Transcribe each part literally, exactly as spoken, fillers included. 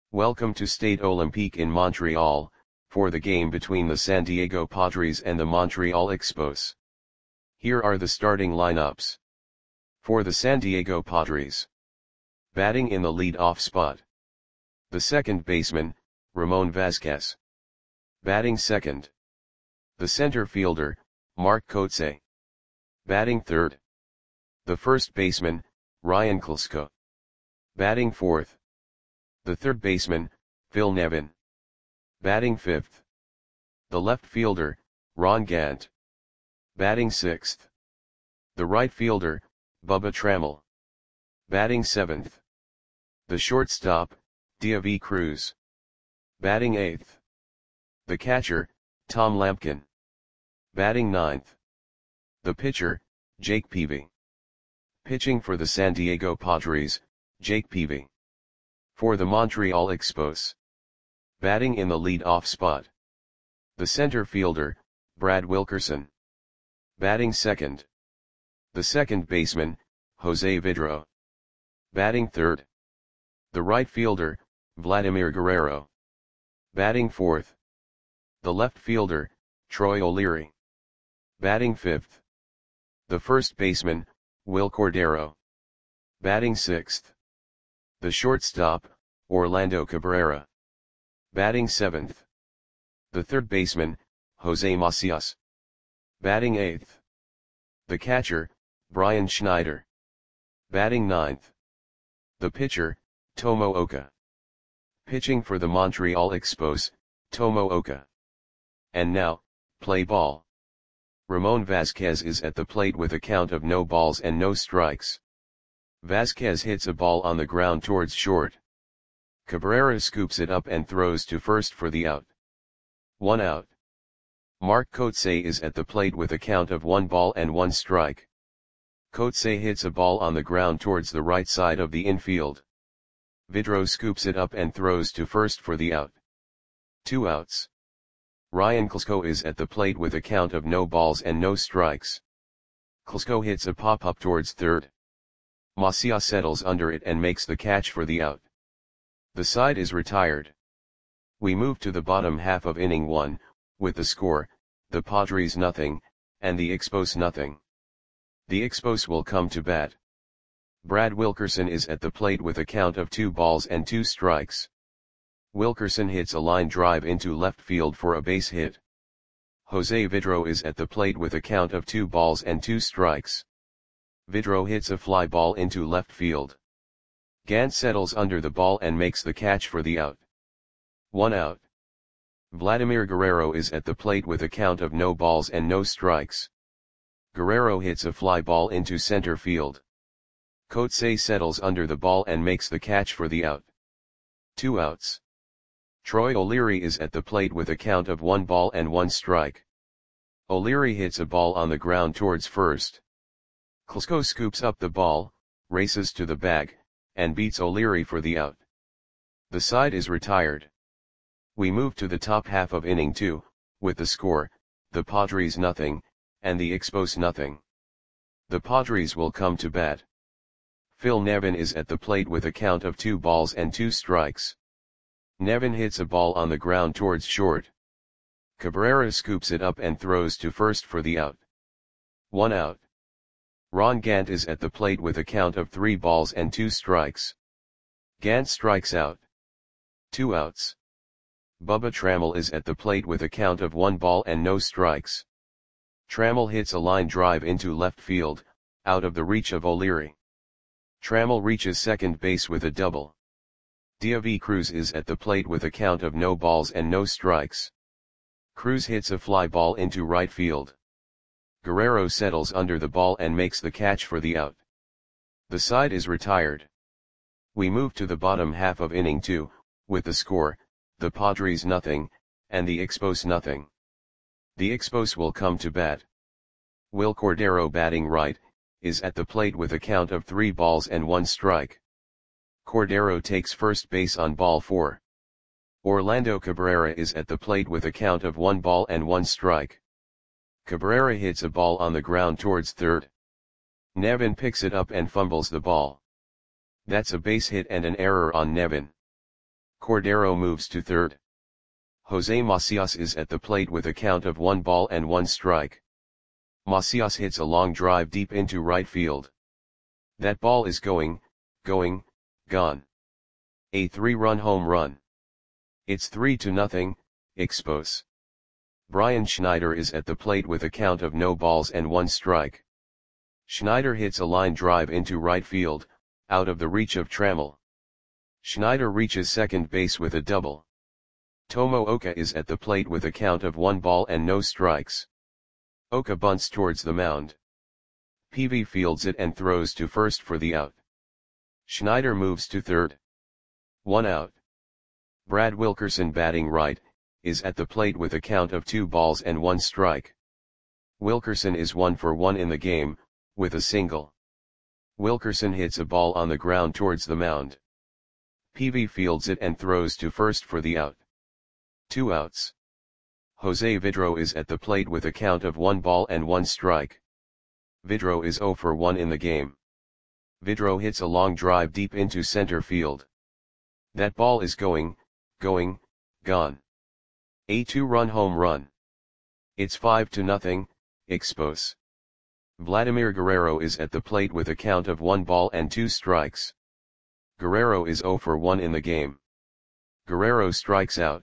Welcome to Stade Olympique in Montreal, for the game between the San Diego Padres and the Montreal Expos. Here are the starting lineups. For the San Diego Padres. Batting in the lead-off spot. The second baseman, Ramon Vazquez. Batting second. The center fielder, Mark Kotsay. Batting third. The first baseman, Ryan Klesko. Batting fourth. The third baseman, Phil Nevin. Batting fifth. The left fielder, Ron Gant. Batting sixth. The right fielder, Bubba Trammell. Batting seventh. The shortstop, Deivi Cruz. Batting eighth. The catcher, Tom Lampkin. Batting ninth. The pitcher, Jake Peavy. Pitching for the San Diego Padres, Jake Peavy. For the Montreal Expos. Batting in the lead-off spot. The center fielder, Brad Wilkerson. Batting second. The second baseman, Jose Vidro. Batting third. The right fielder, Vladimir Guerrero. Batting fourth. The left fielder, Troy O'Leary. Batting fifth. The first baseman, Wil Cordero. Batting sixth. The shortstop, Orlando Cabrera. Batting seventh. The third baseman, Jose Macias. Batting eighth. The catcher, Brian Schneider. Batting ninth. The pitcher, Tomo Oka. Pitching for the Montreal Expos, Tomo Oka. And now, play ball. Ramon Vazquez is at the plate with a count of no balls and no strikes. Vazquez hits a ball on the ground towards short. Cabrera scoops it up and throws to first for the out. One out. Mark Kotsay is at the plate with a count of one ball and one strike. Kotsay hits a ball on the ground towards the right side of the infield. Vidro scoops it up and throws to first for the out. Two outs. Ryan Klesko is at the plate with a count of no balls and no strikes. Klesko hits a pop-up towards third. Macias settles under it and makes the catch for the out. The side is retired. We move to the bottom half of inning one, with the score, the Padres nothing, and the Expos nothing. The Expos will come to bat. Brad Wilkerson is at the plate with a count of two balls and two strikes. Wilkerson hits a line drive into left field for a base hit. Jose Vidro is at the plate with a count of two balls and two strikes. Vidro hits a fly ball into left field. Gant settles under the ball and makes the catch for the out. One out. Vladimir Guerrero is at the plate with a count of no balls and no strikes. Guerrero hits a fly ball into center field. Kotsay settles under the ball and makes the catch for the out. Two outs. Troy O'Leary is at the plate with a count of one ball and one strike. O'Leary hits a ball on the ground towards first. Klesko scoops up the ball, races to the bag, and beats O'Leary for the out. The side is retired. We move to the top half of inning two, with the score, the Padres nothing, and the Expos nothing. The Padres will come to bat. Phil Nevin is at the plate with a count of two balls and two strikes. Nevin hits a ball on the ground towards short. Cabrera scoops it up and throws to first for the out. One out. Ron Gant is at the plate with a count of three balls and two strikes. Gant strikes out. Two outs. Bubba Trammell is at the plate with a count of one ball and no strikes. Trammell hits a line drive into left field, out of the reach of O'Leary. Trammell reaches second base with a double. Deivi Cruz is at the plate with a count of no balls and no strikes. Cruz hits a fly ball into right field. Guerrero settles under the ball and makes the catch for the out. The side is retired. We move to the bottom half of inning two, with the score, the Padres nothing, and the Expos nothing. The Expos will come to bat. Wil Cordero, batting right, is at the plate with a count of three balls and one strike. Cordero takes first base on ball four. Orlando Cabrera is at the plate with a count of one ball and one strike. Cabrera hits a ball on the ground towards third. Nevin picks it up and fumbles the ball. That's a base hit and an error on Nevin. Cordero moves to third. Jose Macias is at the plate with a count of one ball and one strike. Macias hits a long drive deep into right field. That ball is going, going, gone. A three-run home run. It's three to nothing, Expos. Brian Schneider is at the plate with a count of no balls and one strike. Schneider hits a line drive into right field, out of the reach of Trammell. Schneider reaches second base with a double. Tomo Oka is at the plate with a count of one ball and no strikes. Oka bunts towards the mound. Peavy fields it and throws to first for the out. Schneider moves to third. One out. Brad Wilkerson, batting right, is at the plate with a count of two balls and one strike. Wilkerson is one for one in the game, with a single. Wilkerson hits a ball on the ground towards the mound. Peavy fields it and throws to first for the out. Two outs. Jose Vidro is at the plate with a count of one ball and one strike. Vidro is zero for one in the game. Vidro hits a long drive deep into center field. That ball is going, going, gone. A two-run home run. It's five to nothing, Expos. Vladimir Guerrero is at the plate with a count of one ball and two strikes. Guerrero is zero for one in the game. Guerrero strikes out.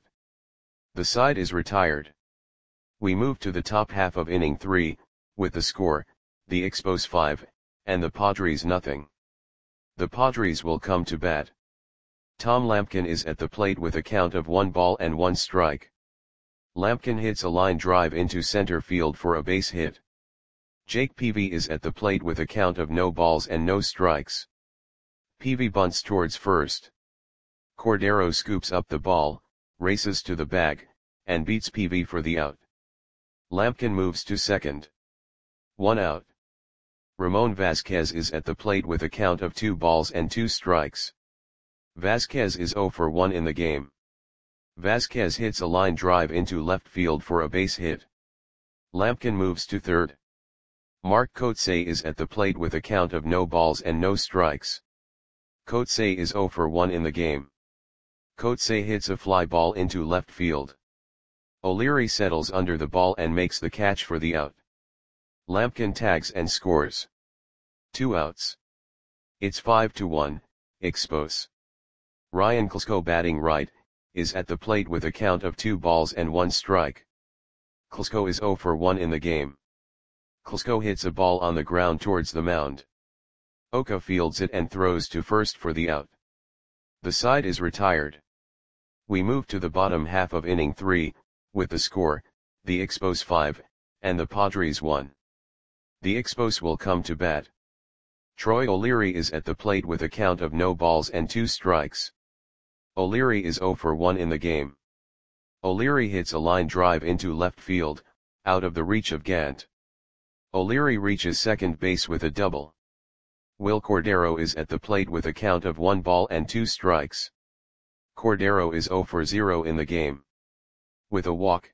The side is retired. We move to the top half of inning three, with the score, the Expos five, and the Padres nothing. The Padres will come to bat. Tom Lampkin is at the plate with a count of one ball and one strike. Lampkin hits a line drive into center field for a base hit. Jake Peavy is at the plate with a count of no balls and no strikes. Peavy bunts towards first. Cordero scoops up the ball, races to the bag, and beats Peavy for the out. Lampkin moves to second. One out. Ramon Vasquez is at the plate with a count of two balls and two strikes. Vasquez is zero for one in the game. Vasquez hits a line drive into left field for a base hit. Lampkin moves to third. Mark Kotsay is at the plate with a count of no balls and no strikes. Kotsay is zero for one in the game. Kotsay hits a fly ball into left field. O'Leary settles under the ball and makes the catch for the out. Lampkin tags and scores. Two outs. It's five to one, Expos. Ryan Klesko, batting right, is at the plate with a count of two balls and one strike. Klesko is zero for one in the game. Klesko hits a ball on the ground towards the mound. Oka fields it and throws to first for the out. The side is retired. We move to the bottom half of inning three, with the score, the Expos five, and the Padres one. The Expos will come to bat. Troy O'Leary is at the plate with a count of no balls and two strikes. O'Leary is zero for one in the game. O'Leary hits a line drive into left field, out of the reach of Gant. O'Leary reaches second base with a double. Will Cordero is at the plate with a count of one ball and two strikes. Cordero is zero for zero in the game. With a walk.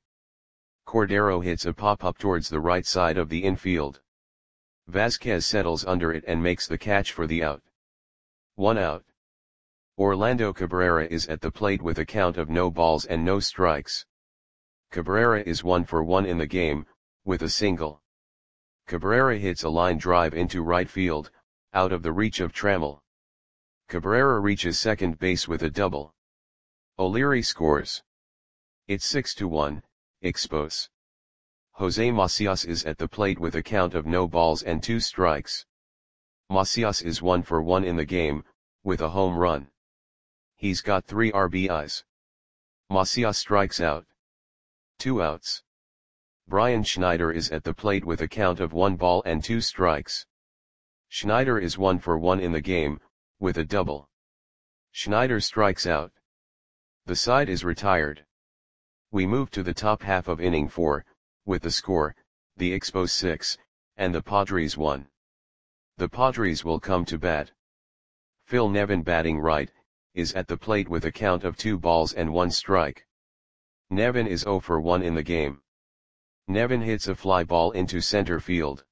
Cordero hits a pop-up towards the right side of the infield. Vasquez settles under it and makes the catch for the out. One out. Orlando Cabrera is at the plate with a count of no balls and no strikes. Cabrera is one for one in the game, with a single. Cabrera hits a line drive into right field, out of the reach of Trammell. Cabrera reaches second base with a double. O'Leary scores. It's six to one, Expos. Jose Macias is at the plate with a count of no balls and two strikes. Macias is one for one in the game, with a home run. He's got three R B Is. Macias strikes out. Two outs. Brian Schneider is at the plate with a count of one ball and two strikes. Schneider is one for one in the game, with a double. Schneider strikes out. The side is retired. We move to the top half of inning four, with the score, the Expos six, and the Padres one. The Padres will come to bat. Phil Nevin, batting right, is at the plate with a count of two balls and one strike. Nevin is zero for one in the game. Nevin hits a fly ball into center field.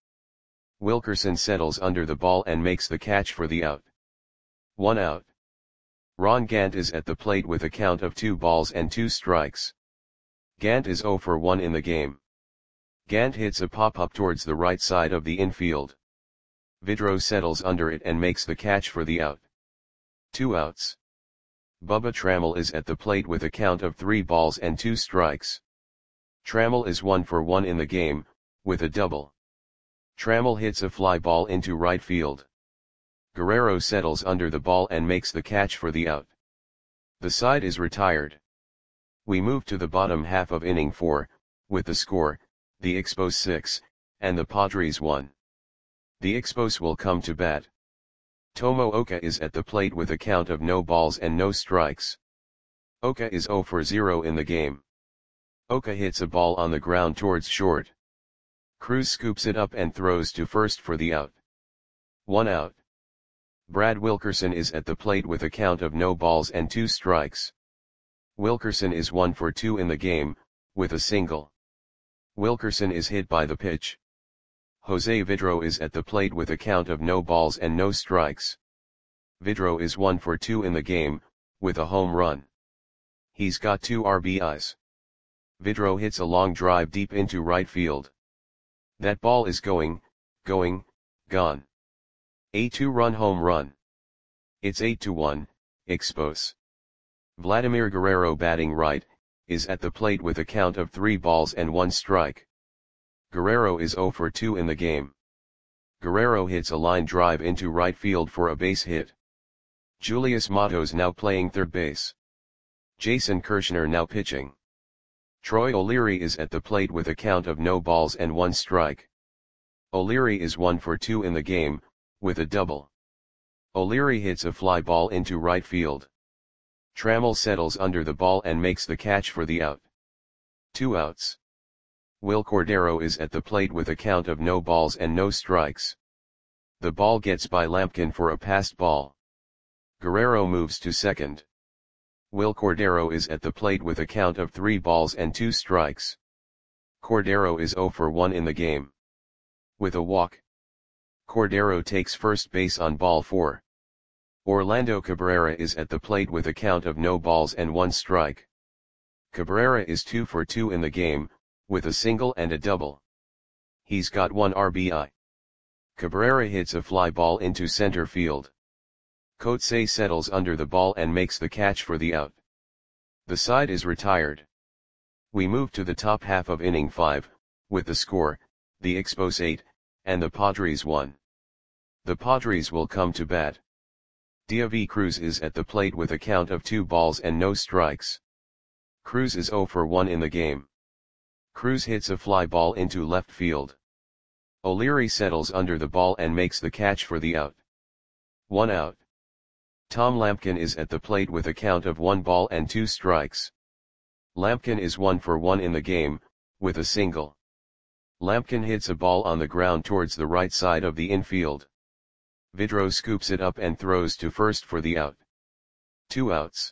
Wilkerson settles under the ball and makes the catch for the out. One out. Ron Gant is at the plate with a count of two balls and two strikes. Gant is zero for one in the game. Gant hits a pop-up towards the right side of the infield. Vidro settles under it and makes the catch for the out. Two outs. Bubba Trammell is at the plate with a count of three balls and two strikes. Trammell is one for one in the game, with a double. Trammell hits a fly ball into right field. Guerrero settles under the ball and makes the catch for the out. The side is retired. We move to the bottom half of inning four, with the score, the Expos six, and the Padres one. The Expos will come to bat. Tomo Oka is at the plate with a count of no balls and no strikes. Oka is zero for zero in the game. Oka hits a ball on the ground towards short. Cruz scoops it up and throws to first for the out. One out. Brad Wilkerson is at the plate with a count of no balls and two strikes. Wilkerson is one for two in the game, with a single. Wilkerson is hit by the pitch. Jose Vidro is at the plate with a count of no balls and no strikes. Vidro is one for two in the game, with a home run. He's got two R B Is. Vidro hits a long drive deep into right field. That ball is going, going, gone. A two-run home run. It's eight to one, Expos. Vladimir Guerrero, batting right, is at the plate with a count of three balls and one strike. Guerrero is zero for two in the game. Guerrero hits a line drive into right field for a base hit. Julius Matos now playing third base. Jason Kirshner now pitching. Troy O'Leary is at the plate with a count of no balls and one strike. O'Leary is one for two in the game, with a double. O'Leary hits a fly ball into right field. Trammell settles under the ball and makes the catch for the out. Two outs. Will Cordero is at the plate with a count of no balls and no strikes. The ball gets by Lampkin for a passed ball. Guerrero moves to second. Will Cordero is at the plate with a count of three balls and two strikes. Cordero is zero for one in the game. With a walk. Cordero takes first base on ball four. Orlando Cabrera is at the plate with a count of no balls and one strike. Cabrera is two for two in the game, with a single and a double. He's got one R B I. Cabrera hits a fly ball into center field. Coetzee settles under the ball and makes the catch for the out. The side is retired. We move to the top half of inning five, with the score, the Expos eight, and the Padres one. The Padres will come to bat. David Cruz is at the plate with a count of two balls and no strikes. Cruz is zero for one in the game. Cruz hits a fly ball into left field. O'Leary settles under the ball and makes the catch for the out. One out. Tom Lampkin is at the plate with a count of one ball and two strikes. Lampkin is one for one in the game, with a single. Lampkin hits a ball on the ground towards the right side of the infield. Vidro scoops it up and throws to first for the out. Two outs.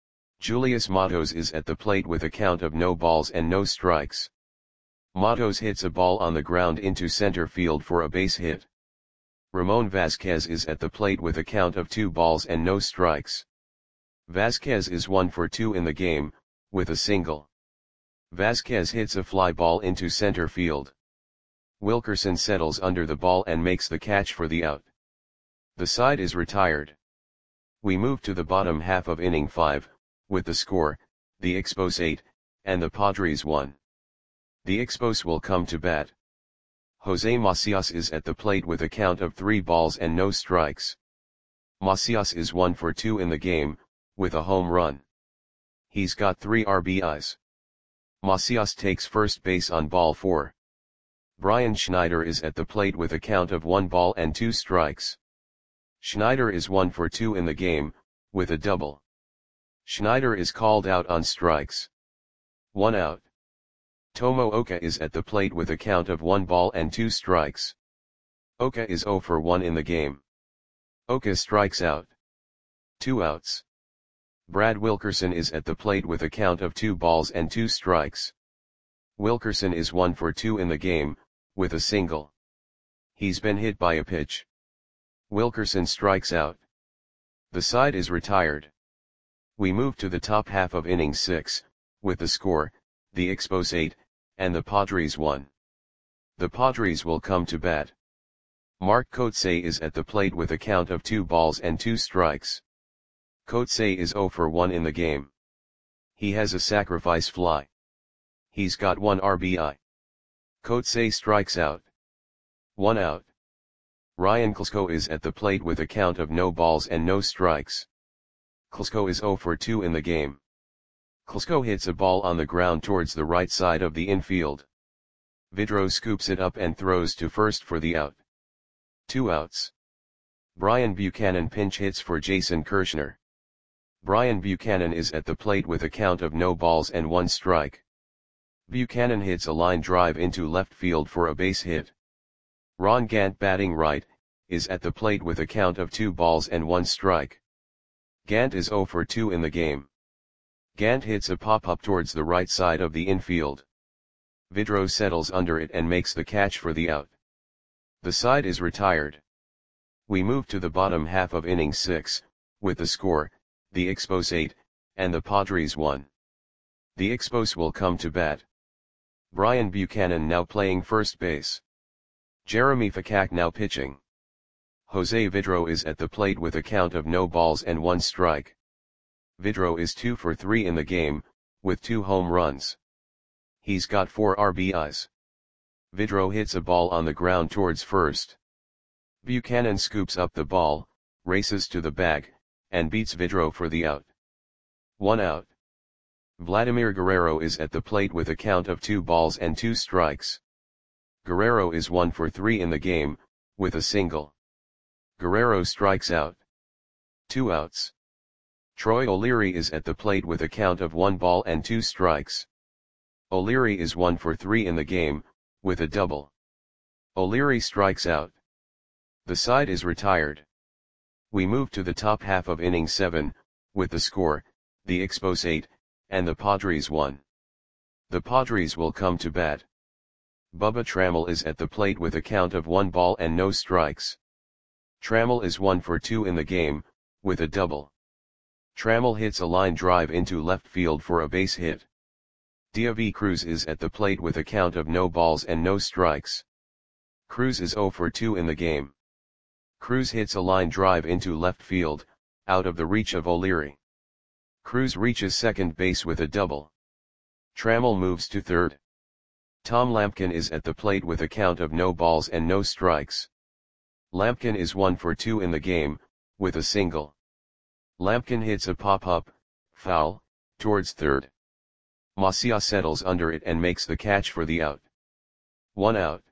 Julius Matos is at the plate with a count of no balls and no strikes. Matos hits a ball on the ground into center field for a base hit. Ramon Vasquez is at the plate with a count of two balls and no strikes. Vasquez is one for two in the game, with a single. Vasquez hits a fly ball into center field. Wilkerson settles under the ball and makes the catch for the out. The side is retired. We move to the bottom half of inning five, with the score, the Expos eight, and the Padres one. The Expos will come to bat. Jose Macias is at the plate with a count of three balls and no strikes. Macias is one for two in the game, with a home run. He's got three R B Is. Macias takes first base on ball four. Brian Schneider is at the plate with a count of one ball and two strikes. Schneider is one for two in the game, with a double. Schneider is called out on strikes. One out. Tomo Oka is at the plate with a count of one ball and two strikes. Oka is zero for one in the game. Oka strikes out. Two outs. Brad Wilkerson is at the plate with a count of two balls and two strikes. Wilkerson is one for two in the game, with a single. He's been hit by a pitch. Wilkerson strikes out. The side is retired. We move to the top half of inning six, with the score, the Expos eight, and the Padres one. The Padres will come to bat. Mark Kotsay is at the plate with a count of two balls and two strikes. Kotsay is zero for one in the game. He has a sacrifice fly. He's got one R B I. Kotsay strikes out. One out. Ryan Klesko is at the plate with a count of no balls and no strikes. Klesko is zero for two in the game. Klesko hits a ball on the ground towards the right side of the infield. Vidro scoops it up and throws to first for the out. Two outs. Brian Buchanan pinch hits for Jason Kirshner. Brian Buchanan is at the plate with a count of no balls and one strike. Buchanan hits a line drive into left field for a base hit. Ron Gant, batting right, is at the plate with a count of two balls and one strike. Gant is zero for two in the game. Gant hits a pop-up towards the right side of the infield. Vidro settles under it and makes the catch for the out. The side is retired. We move to the bottom half of inning six, with the score, the Expos eight, and the Padres one. The Expos will come to bat. Brian Buchanan now playing first base. Jeremy Fakak now pitching. Jose Vidro is at the plate with a count of no balls and one strike. Vidro is two for three in the game, with two home runs. He's got four R B Is. Vidro hits a ball on the ground towards first. Buchanan scoops up the ball, races to the bag, and beats Vidro for the out. One out. Vladimir Guerrero is at the plate with a count of two balls and two strikes. Guerrero is one for three in the game, with a single. Guerrero strikes out. Two outs. Troy O'Leary is at the plate with a count of one ball and two strikes. O'Leary is one for three in the game, with a double. O'Leary strikes out. The side is retired. We move to the top half of inning seven, with the score, the Expos eight, and the Padres one. The Padres will come to bat. Bubba Trammell is at the plate with a count of one ball and no strikes. Trammell is one for two in the game, with a double. Trammell hits a line drive into left field for a base hit. Diaby Cruz is at the plate with a count of no balls and no strikes. Cruz is zero for two in the game. Cruz hits a line drive into left field, out of the reach of O'Leary. Cruz reaches second base with a double. Trammell moves to third. Tom Lampkin is at the plate with a count of no balls and no strikes. Lampkin is one for two in the game, with a single. Lampkin hits a pop-up, foul, towards third. Macias settles under it and makes the catch for the out. One out.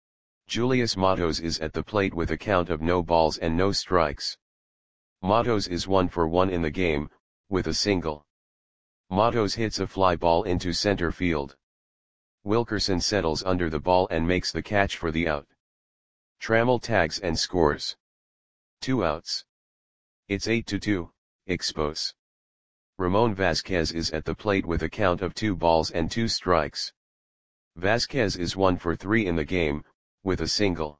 Julius Matos is at the plate with a count of no balls and no strikes. Matos is one for one in the game, with a single. Matos hits a fly ball into center field. Wilkerson settles under the ball and makes the catch for the out. Trammell tags and scores. Two outs. It's eight to two, Expos. Ramon Vasquez is at the plate with a count of two balls and two strikes. Vasquez is one for three in the game, with a single.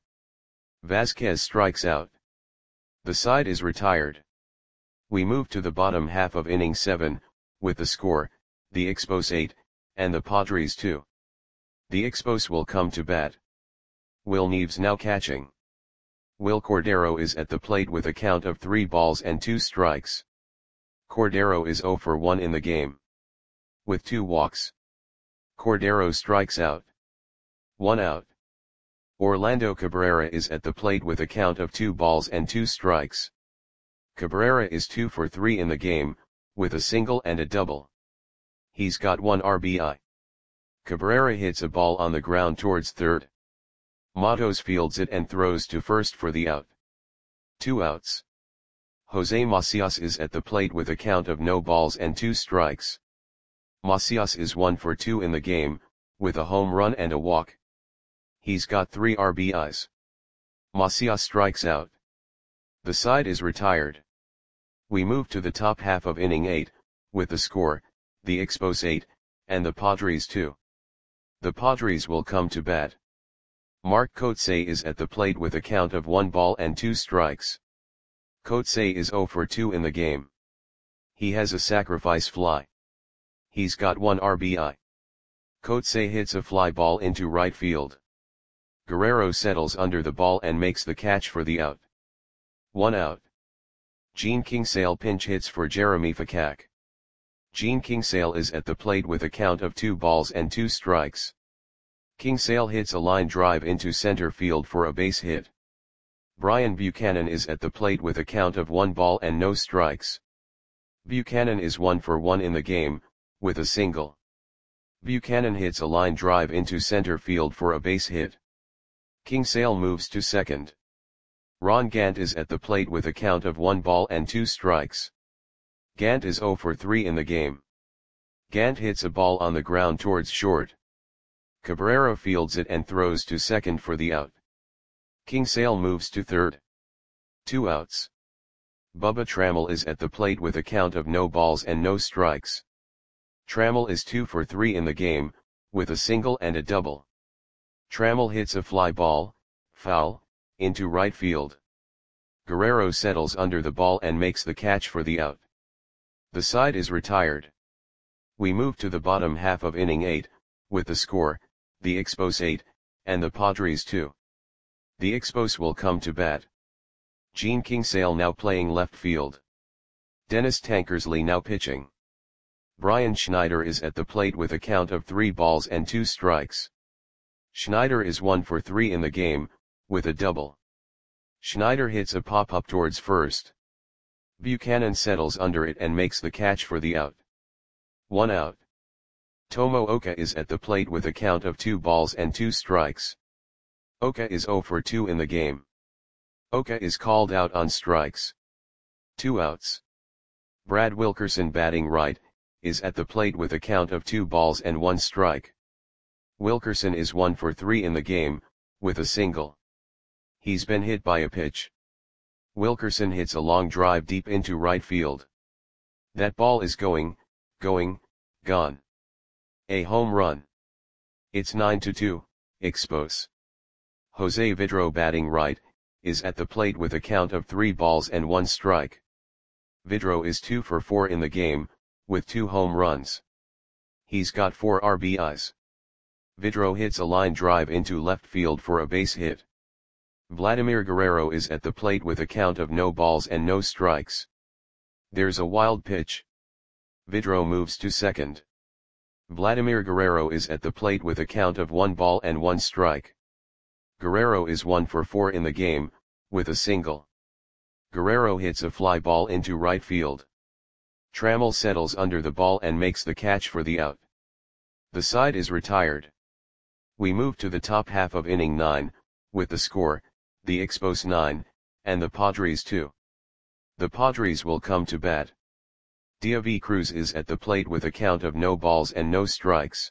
Vasquez strikes out. The side is retired. We move to the bottom half of inning seven, with the score, the Expos eight, and the Padres two. The Expos will come to bat. Will Neves now catching. Will Cordero is at the plate with a count of three balls and two strikes. Cordero is zero for one in the game. With two walks. Cordero strikes out. One out. Orlando Cabrera is at the plate with a count of two balls and two strikes. Cabrera is two for three in the game, with a single and a double. He's got one R B I. Cabrera hits a ball on the ground towards third. Matos fields it and throws to first for the out. Two outs. Jose Macias is at the plate with a count of no balls and two strikes. Macias is one for two in the game, with a home run and a walk. He's got three R B Is. Macias strikes out. The side is retired. We move to the top half of inning eight, with the score, the Expos eight, and the Padres two. The Padres will come to bat. Mark Kotsay is at the plate with a count of one ball and two strikes. Kotsay is zero for two in the game. He has a sacrifice fly. He's got one R B I. Coetzee hits a fly ball into right field. Guerrero settles under the ball and makes the catch for the out. One out. Gene Kingsale pinch hits for Jeremy Fakak. Gene Kingsale is at the plate with a count of two balls and two strikes. Kingsale hits a line drive into center field for a base hit. Brian Buchanan is at the plate with a count of one ball and no strikes. Buchanan is one for one in the game, with a single. Buchanan hits a line drive into center field for a base hit. Kingsale moves to second. Ron Gant is at the plate with a count of one ball and two strikes. Gant is zero for three in the game. Gant hits a ball on the ground towards short. Cabrera fields it and throws to second for the out. Kingsale moves to third. Two outs. Bubba Trammell is at the plate with a count of no balls and no strikes. Trammell is two for three in the game, with a single and a double. Trammell hits a fly ball, foul, into right field. Guerrero settles under the ball and makes the catch for the out. The side is retired. We move to the bottom half of inning eight, with the score, the Expos eight, and the Padres two. The Expos will come to bat. Gene Kingsale now playing left field. Dennis Tankersley now pitching. Brian Schneider is at the plate with a count of three balls and two strikes. Schneider is one for three in the game, with a double. Schneider hits a pop-up towards first. Buchanan settles under it and makes the catch for the out. One out. Tomo Oka is at the plate with a count of two balls and two strikes. Oka is zero for two in the game. Oka is called out on strikes. Two outs. Brad Wilkerson batting right, is at the plate with a count of two balls and one strike. Wilkerson is one for three in the game, with a single. He's been hit by a pitch. Wilkerson hits a long drive deep into right field. That ball is going, going, gone. A home run. It's nine to two, Expos. Jose Vidro batting right, is at the plate with a count of three balls and one strike. Vidro is two for four in the game, with two home runs. He's got four R B Is. Vidro hits a line drive into left field for a base hit. Vladimir Guerrero is at the plate with a count of no balls and no strikes. There's a wild pitch. Vidro moves to second. Vladimir Guerrero is at the plate with a count of one ball and one strike. Guerrero is one for four in the game, with a single. Guerrero hits a fly ball into right field. Trammell settles under the ball and makes the catch for the out. The side is retired. We move to the top half of inning nine, with the score, the Expos nine, and the Padres two. The Padres will come to bat. Diavi Cruz is at the plate with a count of no balls and no strikes.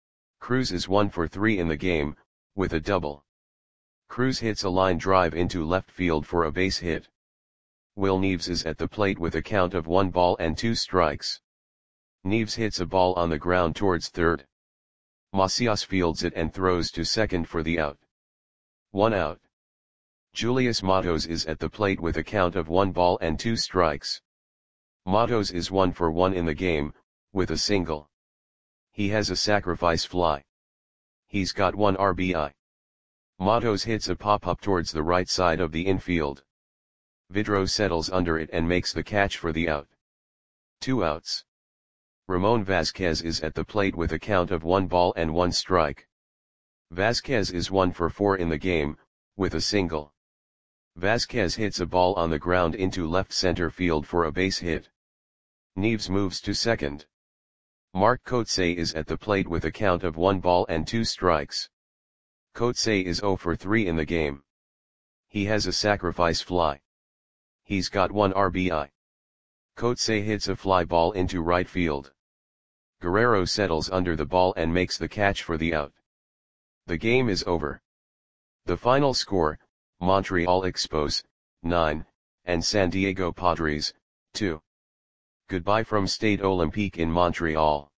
Cruz is one for three in the game, with a double. Cruz hits a line drive into left field for a base hit. Will Neves is at the plate with a count of one ball and two strikes. Neves hits a ball on the ground towards third. Macias fields it and throws to second for the out. One out. Julius Matos is at the plate with a count of one ball and two strikes. Matos is one for one in the game, with a single. He has a sacrifice fly. He's got one R B I. Matos hits a pop-up towards the right side of the infield. Vidro settles under it and makes the catch for the out. Two outs. Ramon Vasquez is at the plate with a count of one ball and one strike. Vasquez is one for four in the game, with a single. Vasquez hits a ball on the ground into left center field for a base hit. Neves moves to second. Mark Coetzee is at the plate with a count of one ball and two strikes. Coetzee is zero for three in the game. He has a sacrifice fly. He's got one R B I. Coetzee hits a fly ball into right field. Guerrero settles under the ball and makes the catch for the out. The game is over. The final score, Montreal Expos, nine, and San Diego Padres, two. Goodbye from Stade Olympique in Montreal.